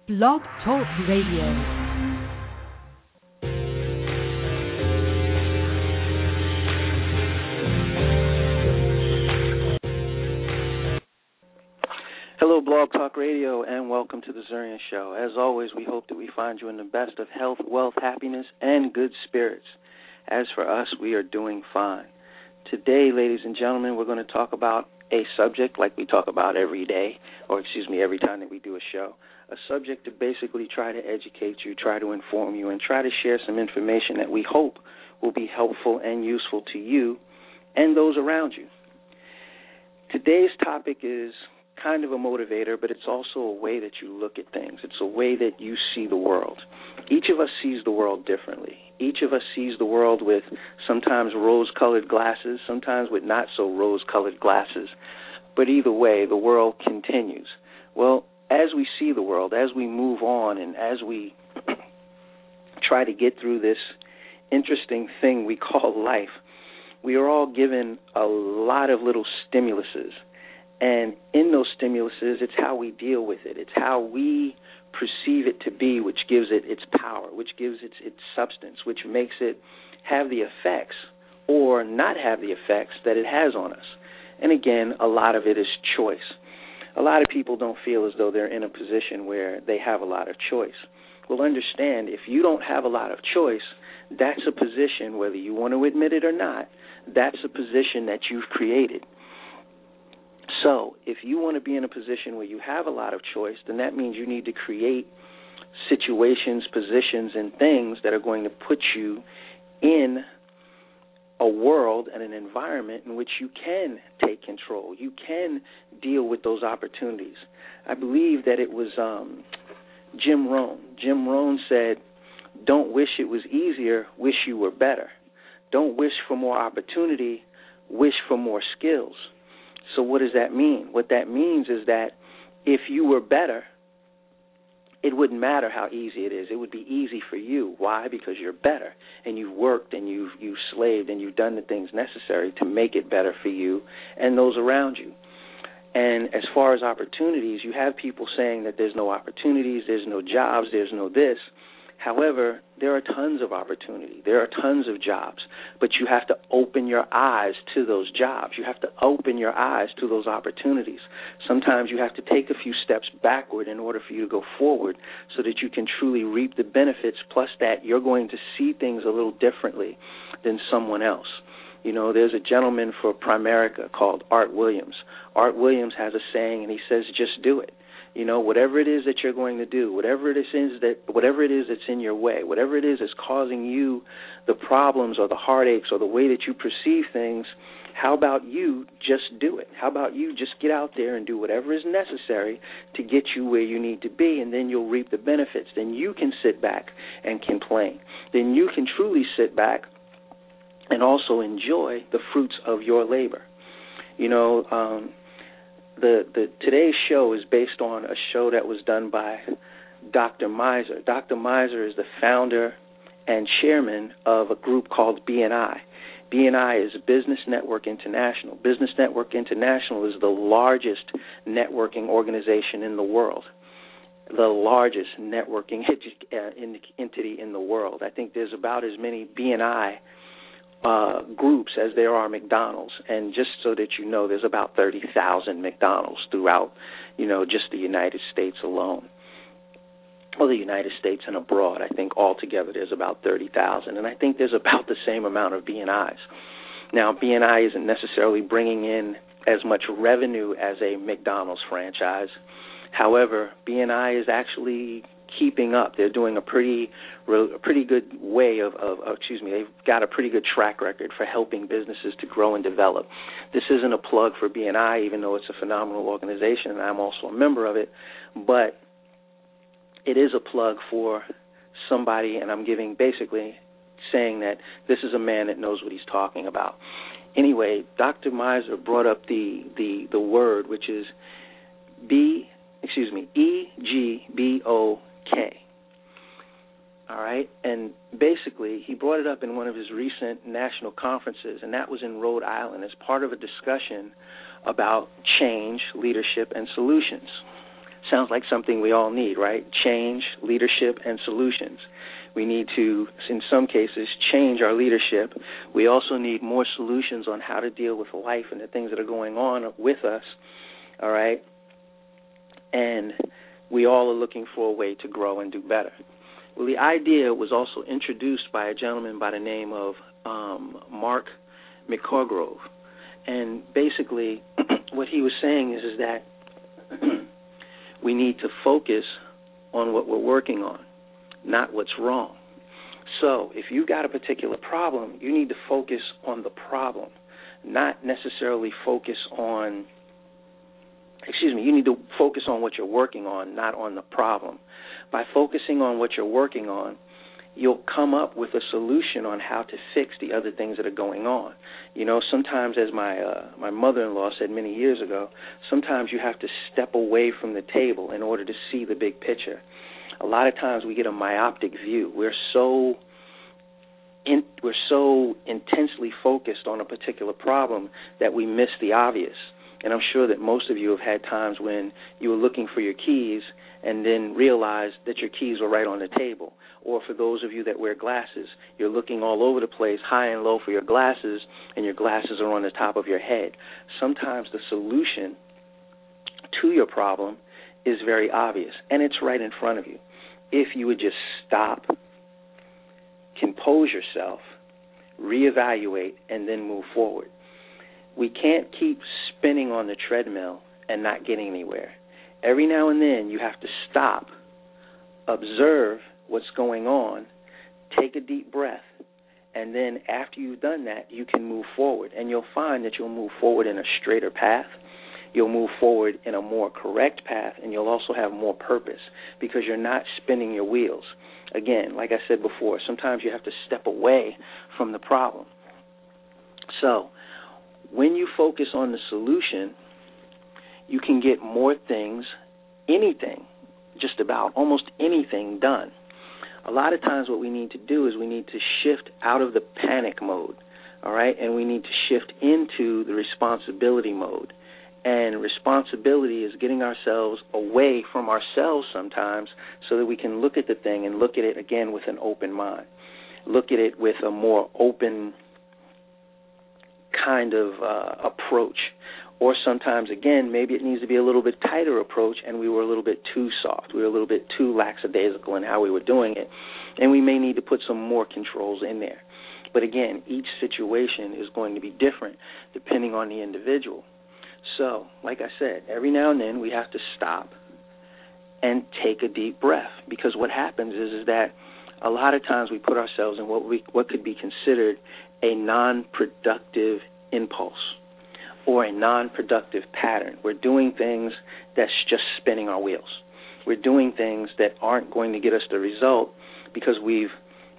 Blog Talk Radio. Hello, Blog Talk Radio, and welcome to the Zurian Show. As always, we hope that we find you in the best of health, wealth, happiness, and good spirits. As for us, we are doing fine. Today, ladies and gentlemen, we're going to talk about a subject like we talk about every day, every time that we do a show. A subject to basically try to educate you, try to inform you, and try to share some information that we hope will be helpful and useful to you and those around you. Today's topic is kind of a motivator, but it's also a way that you look at things. It's a way that you see the world. Each of us sees the world differently. Each of us sees the world with sometimes rose-colored glasses, sometimes with not so rose-colored glasses. But either way, the world continues. Well, as we see the world, as we move on, and as we try to get through this interesting thing we call life, we are all given a lot of little stimuluses. And in those stimuluses, it's how we deal with it. It's how we perceive it to be, which gives it its power, which gives it its substance, which makes it have the effects or not have the effects that it has on us. And again, a lot of it is choice. A lot of people don't feel as though they're in a position where they have a lot of choice. Well, understand, if you don't have a lot of choice, that's a position, whether you want to admit it or not, that's a position that you've created. So if you want to be in a position where you have a lot of choice, then that means you need to create situations, positions, and things that are going to put you in a world and an environment in which you can take control. You can deal with those opportunities. I believe that it was Jim Rohn. Jim Rohn said, "Don't wish it was easier, wish you were better. Don't wish for more opportunity, wish for more skills." So what does that mean? What that means is that if you were better, it wouldn't matter how easy it is. It would be easy for you. Why? Because you're better, and you've worked, and you've slaved, and you've done the things necessary to make it better for you and those around you. And as far as opportunities, you have people saying that there's no opportunities, there's no jobs, there's no this. However, there are tons of opportunity. There are tons of jobs. But you have to open your eyes to those jobs. You have to open your eyes to those opportunities. Sometimes you have to take a few steps backward in order for you to go forward so that you can truly reap the benefits, plus that you're going to see things a little differently than someone else. You know, there's a gentleman for Primerica called Art Williams. Art Williams has a saying, and he says, just do it. You know, whatever it is that you're going to do, whatever it is that's in your way, whatever it is that's causing you the problems or the heartaches or the way that you perceive things, how about you just do it? How about you just get out there and do whatever is necessary to get you where you need to be, and then you'll reap the benefits. Then you can sit back and complain. Then you can truly sit back and also enjoy the fruits of your labor. You know, today's show is based on a show that was done by Dr. Miser. Dr. Miser is the founder and chairman of a group called BNI. BNI is Business Network International. Business Network International is the largest networking organization in the world, the largest networking entity in the world. I think there's about as many BNI groups as there are McDonald's, and just so that you know, there's about 30,000 McDonald's throughout, just the United States alone. Well, the United States and abroad, I think altogether there's about 30,000, and I think there's about the same amount of BNIs. Now, BNI isn't necessarily bringing in as much revenue as a McDonald's franchise. However, BNI is actually keeping up. They're doing a pretty good way they've got a pretty good track record for helping businesses to grow and develop. This isn't a plug for BNI, even though it's a phenomenal organization, and I'm also a member of it, but it is a plug for somebody, and I'm basically saying that this is a man that knows what he's talking about. Anyway, Dr. Miser brought up the word, which is EGBOK. All right, and basically he brought it up in one of his recent national conferences, and that was in Rhode Island as part of a discussion about change, leadership, and solutions. Sounds like something we all need, right? Change, leadership, and solutions. We need to, in some cases, change our leadership. We also need more solutions on how to deal with life and the things that are going on with us, all right? And we all are looking for a way to grow and do better. Well, the idea was also introduced by a gentleman by the name of Mark McCorgrove. And basically what he was saying is that we need to focus on what we're working on, not what's wrong. So if you've got a particular problem, you need to focus on the problem, not necessarily focus on, you need to focus on what you're working on, not on the problem. By focusing on what you're working on, you'll come up with a solution on how to fix the other things that are going on. You know, sometimes, as my mother-in-law said many years ago, sometimes you have to step away from the table in order to see the big picture. A lot of times we get a myopic view. We're so intensely focused on a particular problem that we miss the obvious. And I'm sure that most of you have had times when you were looking for your keys and then realized that your keys were right on the table. Or for those of you that wear glasses, you're looking all over the place, high and low for your glasses, and your glasses are on the top of your head. Sometimes the solution to your problem is very obvious, and it's right in front of you. If you would just stop, compose yourself, reevaluate, and then move forward. We can't keep spinning on the treadmill and not getting anywhere. Every now and then you have to stop, observe what's going on, take a deep breath, and then after you've done that, you can move forward. And you'll find that you'll move forward in a straighter path. You'll move forward in a more correct path, and you'll also have more purpose because you're not spinning your wheels. Again, like I said before, sometimes you have to step away from the problem. So when you focus on the solution, you can get more things, anything, just about almost anything done. A lot of times what we need to do is we need to shift out of the panic mode, all right, and we need to shift into the responsibility mode. And responsibility is getting ourselves away from ourselves sometimes so that we can look at the thing and look at it again with an open mind. Look at it with a more open kind of approach. Or sometimes, again, maybe it needs to be a little bit tighter approach and we were a little bit too soft. We were a little bit too lackadaisical in how we were doing it. And we may need to put some more controls in there. But again, each situation is going to be different depending on the individual. So, like I said, every now and then we have to stop and take a deep breath, because what happens is that a lot of times we put ourselves in what could be considered a non-productive impulse or a non-productive pattern. We're doing things that's just spinning our wheels. We're doing things that aren't going to get us the result because we've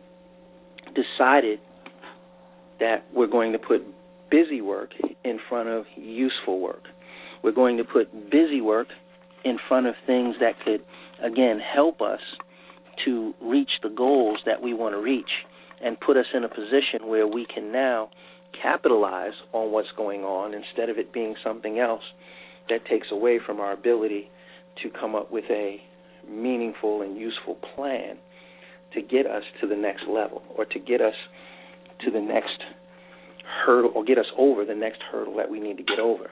decided that we're going to put busy work in front of useful work. We're going to put busy work in front of things that could, again, help us to reach the goals that we want to reach and put us in a position where we can now capitalize on what's going on instead of it being something else that takes away from our ability to come up with a meaningful and useful plan to get us to the next level or to get us to the next hurdle or get us over the next hurdle that we need to get over.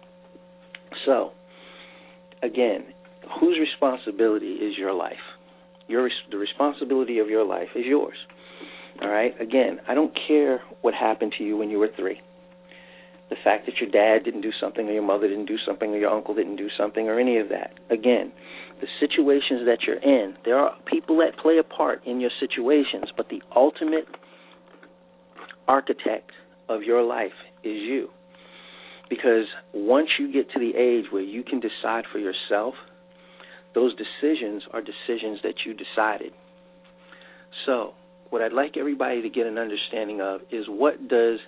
So, again, whose responsibility is your life? The responsibility of your life is yours. All right? Again, I don't care what happened to you when you were 3. The fact that your dad didn't do something or your mother didn't do something or your uncle didn't do something or any of that. Again, the situations that you're in, there are people that play a part in your situations, but the ultimate architect of your life is you. Because once you get to the age where you can decide for yourself, those decisions are decisions that you decided. So, what I'd like everybody to get an understanding of is, what does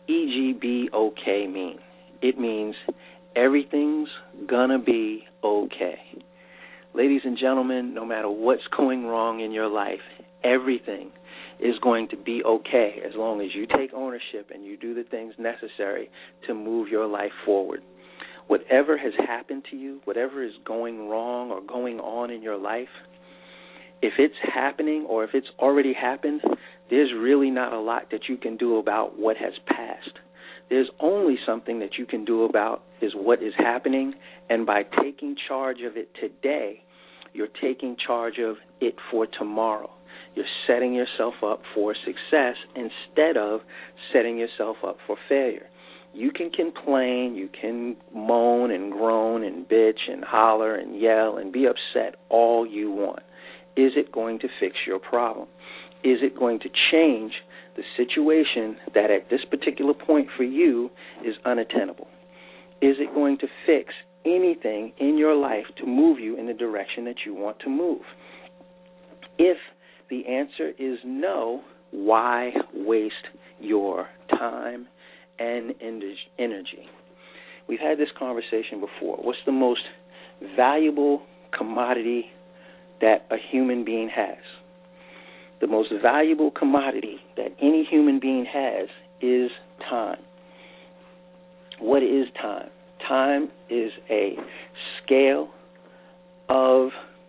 EGBOK mean? It means everything's gonna be okay. Ladies and gentlemen, no matter what's going wrong in your life, everything is going to be okay as long as you take ownership and you do the things necessary to move your life forward. whatever has happened to you, whatever is going wrong or going on in your life, if it's happening or if it's already happened, there's really not a lot that you can do about what has passed. There's only something that you can do about is what is happening, and by taking charge of it today, you're taking charge of it for tomorrow. You're setting yourself up for success instead of setting yourself up for failure. You can complain, you can moan and groan and bitch and holler and yell and be upset all you want. Is it going to fix your problem? Is it going to change the situation that at this particular point for you is unattainable? Is it going to fix anything in your life to move you in the direction that you want to move? If the answer is no, why waste your time and energy? We've had this conversation before. What's the most valuable commodity that a human being has? The most valuable commodity that any human being has is time. What is time? Time is a scale of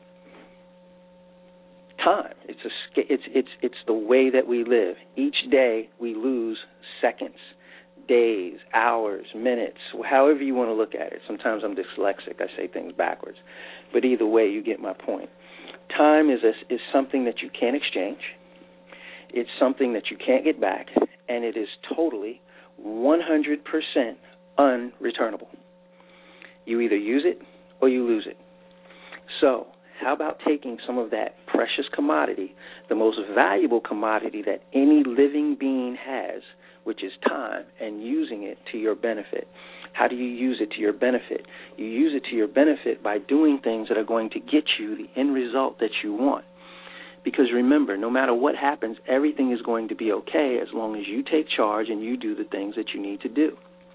time. It's the way that we live. Each day we lose seconds, days, hours, minutes, however you want to look at it. Sometimes I'm dyslexic. I say things backwards. But either way, you get my point. Time is something that you can't exchange. It's something that you can't get back, and it is totally 100% unreturnable. You either use it or you lose it. So how about taking some of that precious commodity, the most valuable commodity that any living being has, which is time, and using it to your benefit? How do you use it to your benefit? You use it to your benefit by doing things that are going to get you the end result that you want. Because remember, no matter what happens, everything is going to be okay as long as you take charge and you do the things that you need to do.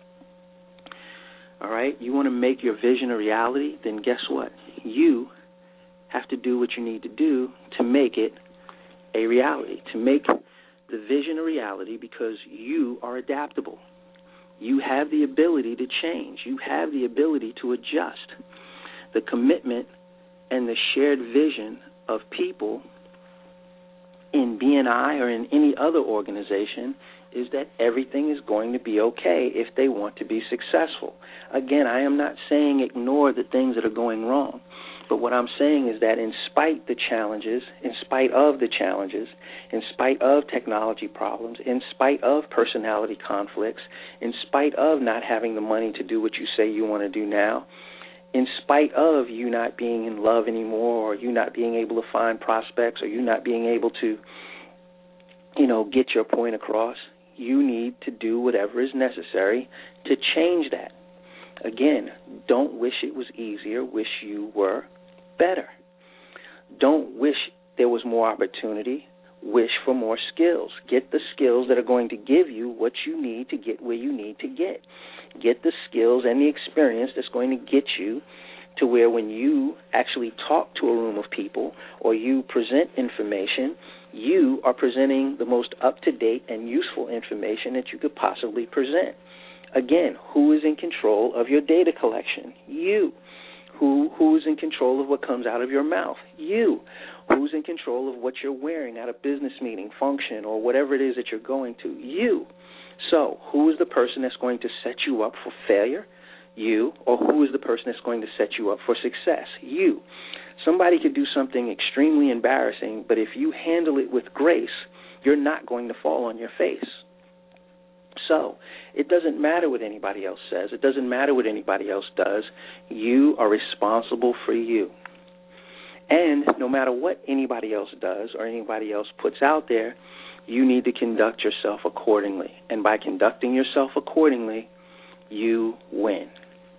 All right? You want to make your vision a reality? Then guess what? You have to do what you need to do to make it a reality, to make the vision a reality, because you are adaptable. You have the ability to change. You have the ability to adjust. The commitment and the shared vision of people in BNI or in any other organization is that everything is going to be okay if they want to be successful. Again, I am not saying ignore the things that are going wrong. But what I'm saying is that in spite of the challenges, in spite of technology problems, in spite of personality conflicts, in spite of not having the money to do what you say you want to do now, in spite of you not being in love anymore, or you not being able to find prospects, or you not being able to, get your point across, you need to do whatever is necessary to change that. Again, don't wish it was easier, wish you were better. Don't wish there was more opportunity, wish for more skills. Get the skills that are going to give you what you need to get where you need to get. Get the skills and the experience that's going to get you to where when you actually talk to a room of people or you present information, you are presenting the most up-to-date and useful information that you could possibly present. Again, who is in control of your data collection? You. Who is in control of what comes out of your mouth? You. Who's in control of what you're wearing at a business meeting, function, or whatever it is that you're going to? You. So who is the person that's going to set you up for failure? You. Or who is the person that's going to set you up for success? You. Somebody could do something extremely embarrassing, but if you handle it with grace, you're not going to fall on your face. So it doesn't matter what anybody else says. It doesn't matter what anybody else does. You are responsible for you. And no matter what anybody else does or anybody else puts out there, you need to conduct yourself accordingly. And by conducting yourself accordingly, you win.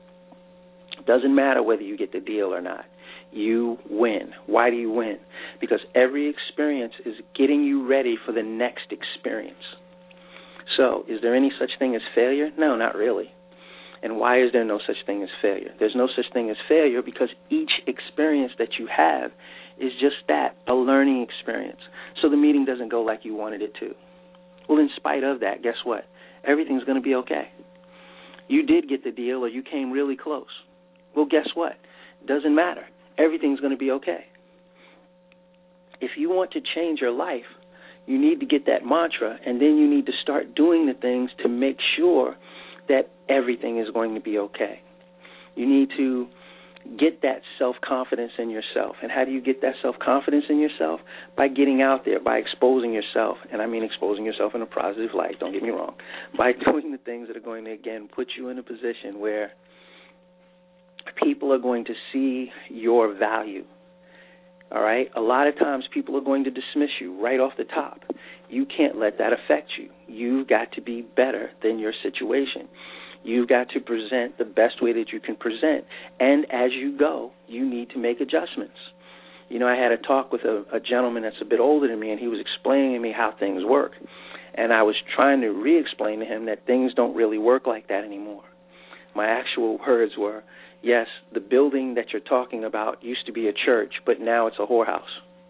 It doesn't matter whether you get the deal or not. You win. Why do you win? Because every experience is getting you ready for the next experience. So, is there any such thing as failure? No, not really. And why is there no such thing as failure? There's no such thing as failure because each experience that you have is just that, a learning experience. So the meeting doesn't go like you wanted it to. Well, in spite of that, guess what? Everything's going to be okay. You did get the deal or you came really close. Well, guess what? Doesn't matter. Everything's going to be okay. If you want to change your life, you need to get that mantra, and then you need to start doing the things to make sure that everything is going to be okay. You need to get that self-confidence in yourself. And how do you get that self-confidence in yourself? By getting out there, by exposing yourself. And I mean exposing yourself in a positive light, don't get me wrong. By doing the things that are going to, again, put you in a position where people are going to see your value. All right? A lot of times people are going to dismiss you right off the top. You can't let that affect you. You've got to be better than your situation. You've got to present the best way that you can present. And as you go, you need to make adjustments. You know, I had a talk with a gentleman that's a bit older than me, and he was explaining to me how things work. And I was trying to re-explain to him that things don't really work like that anymore. My actual words were, yes, the building that you're talking about used to be a church, but now it's a whorehouse.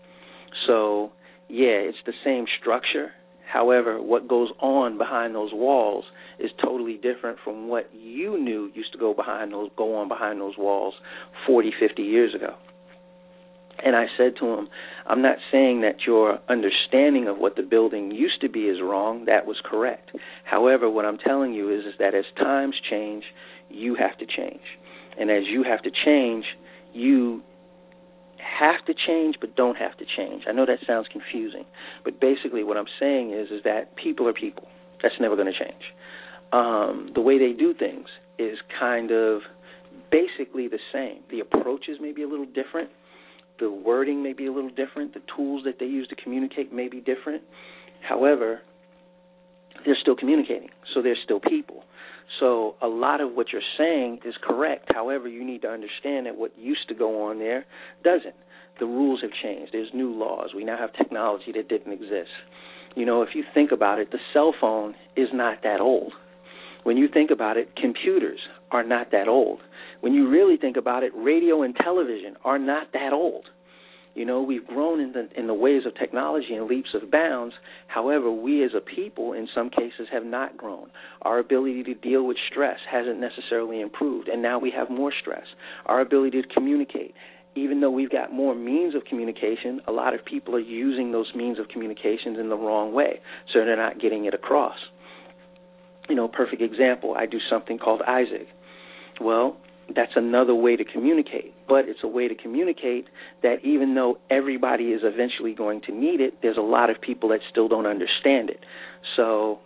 So, yeah, it's the same structure. However, what goes on behind those walls is totally different from what you knew used to go on behind those walls 40, 50 years ago. And I said to him, I'm not saying that your understanding of what the building used to be is wrong. That was correct. However, what I'm telling you is that as times change, you have to change. And as you have to change, you have to change but don't have to change. I know that sounds confusing, but basically what I'm saying is that people are people. That's never going to change. The way they do things is kind of basically the same. The approaches may be a little different. The wording may be a little different. The tools that they use to communicate may be different. However, they're still communicating, so they're still people. So a lot of what you're saying is correct. However, you need to understand that what used to go on there doesn't. The rules have changed. There's new laws. We now have technology that didn't exist. You know, if you think about it, the cell phone is not that old. When you think about it, computers are not that old. When you really think about it, radio and television are not that old. You know, we've grown in the ways of technology in leaps of bounds. However, we as a people, in some cases, have not grown. Our ability to deal with stress hasn't necessarily improved, and now we have more stress. Our ability to communicate, even though we've got more means of communication, a lot of people are using those means of communications in the wrong way, so they're not getting it across. You know, perfect example, I do something called Isaac. Well, that's another way to communicate, but it's a way to communicate that even though everybody is eventually going to need it, there's a lot of people that still don't understand it. So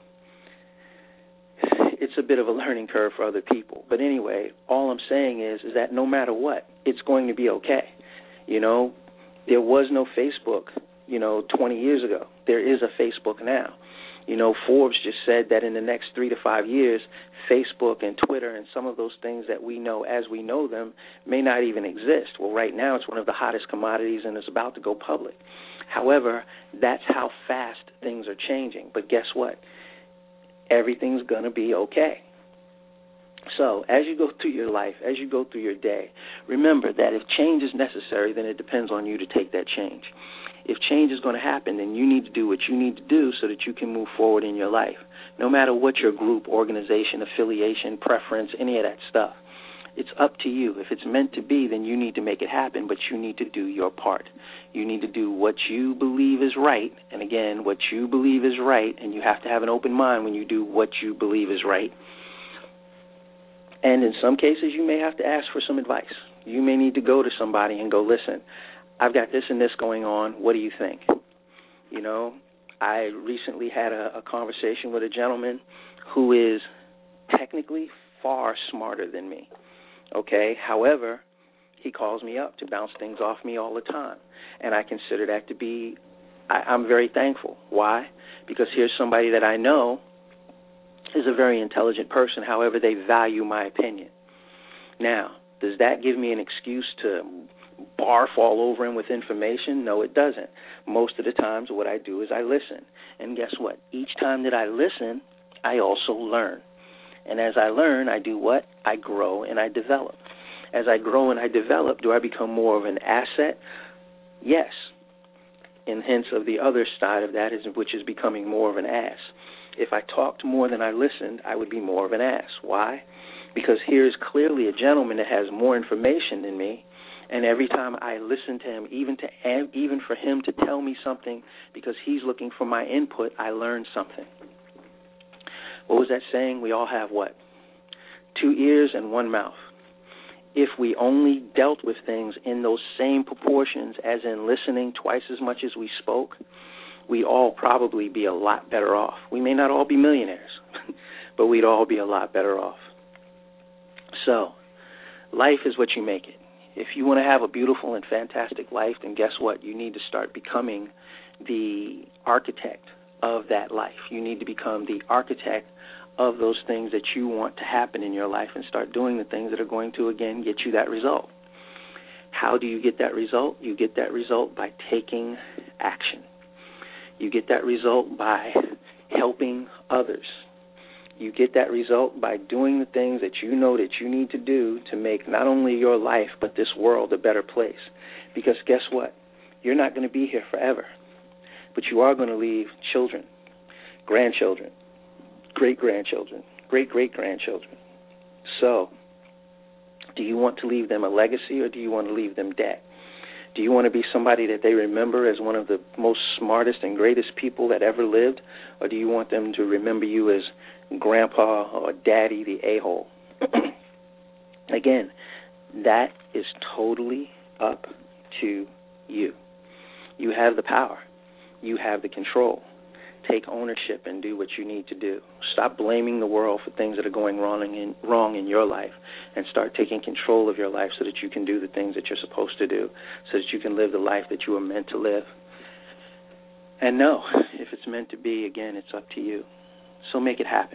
it's a bit of a learning curve for other people. But anyway, all I'm saying is that no matter what, it's going to be okay. You know, there was no Facebook, 20 years ago. There is a Facebook now. You know, Forbes just said that in the next 3 to 5 years, Facebook and Twitter and some of those things that we know as we know them may not even exist. Well, right now it's one of the hottest commodities and it's about to go public. However, that's how fast things are changing. But guess what? Everything's going to be okay. So as you go through your life, as you go through your day, remember that if change is necessary, then it depends on you to take that change. If change is going to happen, then you need to do what you need to do so that you can move forward in your life, no matter what your group, organization, affiliation, preference, any of that stuff. It's up to you. If it's meant to be, then you need to make it happen, but you need to do your part. You need to do what you believe is right, and again, what you believe is right, and you have to have an open mind when you do what you believe is right. And in some cases, you may have to ask for some advice. You may need to go to somebody and go, listen, I've got this and this going on. What do you think? You know, I recently had a conversation with a gentleman who is technically far smarter than me, okay? However, he calls me up to bounce things off me all the time, and I consider that to be, I'm very thankful. Why? Because here's somebody that I know is a very intelligent person. However, they value my opinion. Now, does that give me an excuse to barf all over him with information? No, it doesn't. Most of the times what I do is I listen. And guess what? Each time that I listen, I also learn. And as I learn, I do what? I grow and I develop. As I grow and I develop, do I become more of an asset? Yes. And hence of the other side of that, which is becoming more of an ass. If I talked more than I listened, I would be more of an ass. Why? Because here's clearly a gentleman that has more information than me, and every time I listen to him, even for him to tell me something because he's looking for my input, I learn something. What was that saying? We all have what? 2 ears and 1 mouth. If we only dealt with things in those same proportions, as in listening twice as much as we spoke, we'd all probably be a lot better off. We may not all be millionaires, but we'd all be a lot better off. So, life is what you make it. If you want to have a beautiful and fantastic life, then guess what? You need to start becoming the architect of that life. You need to become the architect of those things that you want to happen in your life and start doing the things that are going to, again, get you that result. How do you get that result? You get that result by taking action. You get that result by helping others. You get that result by doing the things that you know that you need to do to make not only your life but this world a better place. Because guess what? You're not going to be here forever, but you are going to leave children, grandchildren, great-grandchildren, great-great-grandchildren. So, do you want to leave them a legacy or do you want to leave them dead? Do you want to be somebody that they remember as one of the most smartest and greatest people that ever lived, or do you want them to remember you as grandpa or daddy the a-hole? Again, that is totally up to you. You have the power. You have the control. Take ownership and do what you need to do. Stop blaming the world for things that are going wrong in your life, and start taking control of your life so that you can do the things that you're supposed to do, so that you can live the life that you were meant to live. And no, if it's meant to be, again, it's up to you. So make it happen.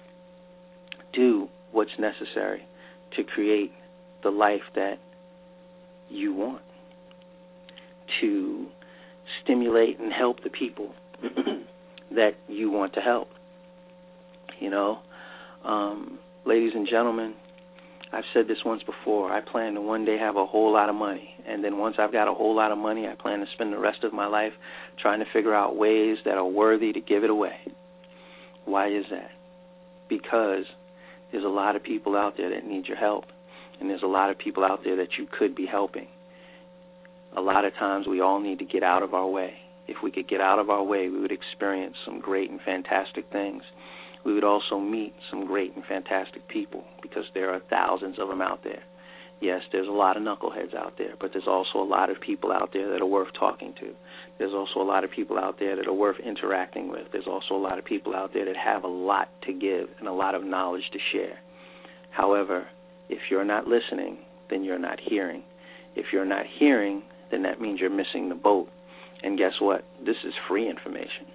Do what's necessary to create the life that you want, to stimulate and help the people that you want to help. You know, ladies and gentlemen, I've said this once before, I plan to one day have a whole lot of money, and then once I've got a whole lot of money, I plan to spend the rest of my life trying to figure out ways that are worthy to give it away. Why is that? Because there's a lot of people out there that need your help, and there's a lot of people out there that you could be helping. A lot of times we all need to get out of our way. If we could get out of our way, we would experience some great and fantastic things. We would also meet some great and fantastic people, because there are thousands of them out there. Yes, there's a lot of knuckleheads out there, but there's also a lot of people out there that are worth talking to. There's also a lot of people out there that are worth interacting with. There's also a lot of people out there that have a lot to give and a lot of knowledge to share. However, if you're not listening, then you're not hearing. If you're not hearing, then that means you're missing the boat. And guess what? This is free information.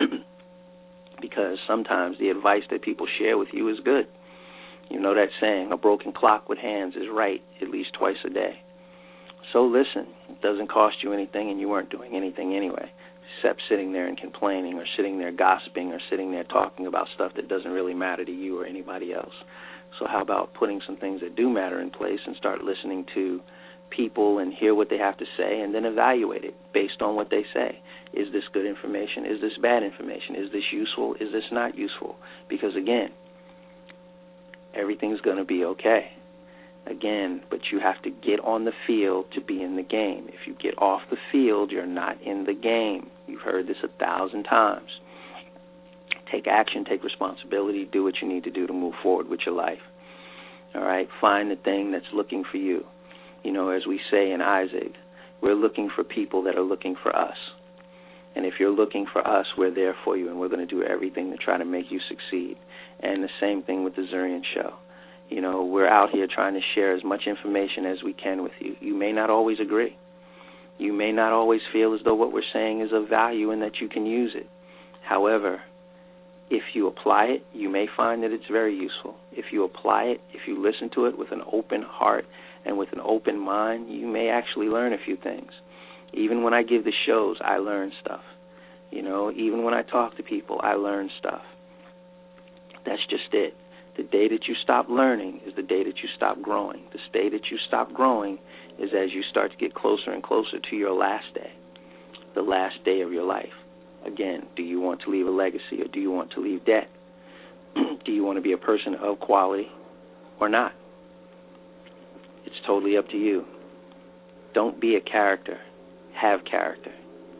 Because sometimes the advice that people share with you is good. You know that saying, a broken clock with hands is right at least twice a day. So listen, it doesn't cost you anything, and you weren't doing anything anyway, except sitting there and complaining, or sitting there gossiping, or sitting there talking about stuff that doesn't really matter to you or anybody else. So how about putting some things that do matter in place and start listening to people and hear what they have to say, and then evaluate it based on what they say. Is this good information? Is this bad information? Is this useful? Is this not useful? Because again, everything's going to be okay. Again, but you have to get on the field to be in the game. If you get off the field, you're not in the game. You've heard this 1,000 times. Take action, take responsibility, do what you need to do to move forward with your life. All right? Find the thing that's looking for you. You know, as we say in Isaac, we're looking for people that are looking for us. And if you're looking for us, we're there for you, and we're going to do everything to try to make you succeed. And the same thing with the Zurian Show. You know, we're out here trying to share as much information as we can with you. You may not always agree. You may not always feel as though what we're saying is of value and that you can use it. However, if you apply it, you may find that it's very useful. If you apply it, if you listen to it with an open heart and with an open mind, you may actually learn a few things. Even when I give the shows, I learn stuff. You know, even when I talk to people, I learn stuff. That's just it. The day that you stop learning is the day that you stop growing. The day that you stop growing is as you start to get closer and closer to your last day, the last day of your life. Again, do you want to leave a legacy or do you want to leave debt? Do you want to be a person of quality or not? It's totally up to you. Don't be a character. Have character.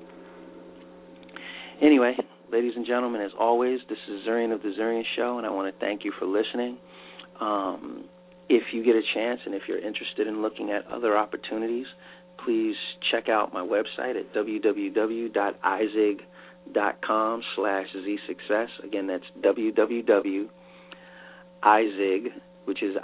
Anyway, ladies and gentlemen, as always, this is Zurian of The Zurian Show, and I want to thank you for listening. If you get a chance and if you're interested in looking at other opportunities, please check out my website at www.izig.com/zsuccess. Again, that's www.izig, which is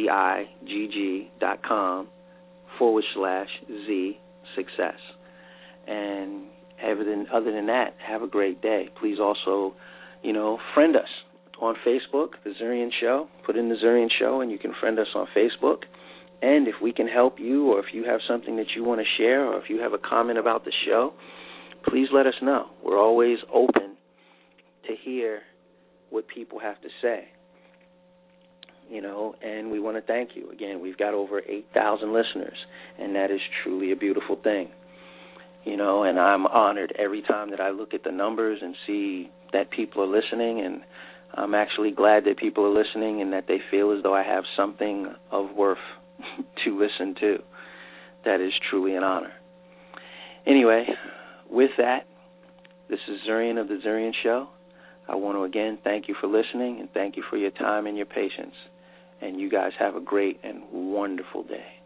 IZIGG.com/Z And other than that, have a great day. Please also, friend us on Facebook, The Zurian Show. Put in The Zurian Show and you can friend us on Facebook. And if we can help you, or if you have something that you want to share, or if you have a comment about the show, please let us know. We're always open to hear what people have to say. And we want to thank you. Again, we've got over 8,000 listeners, and that is truly a beautiful thing. And I'm honored every time that I look at the numbers and see that people are listening, and I'm actually glad that people are listening and that they feel as though I have something of worth to listen to. That is truly an honor. Anyway, with that, this is Zurian of The Zurian Show. I want to again thank you for listening and thank you for your time and your patience. And you guys have a great and wonderful day.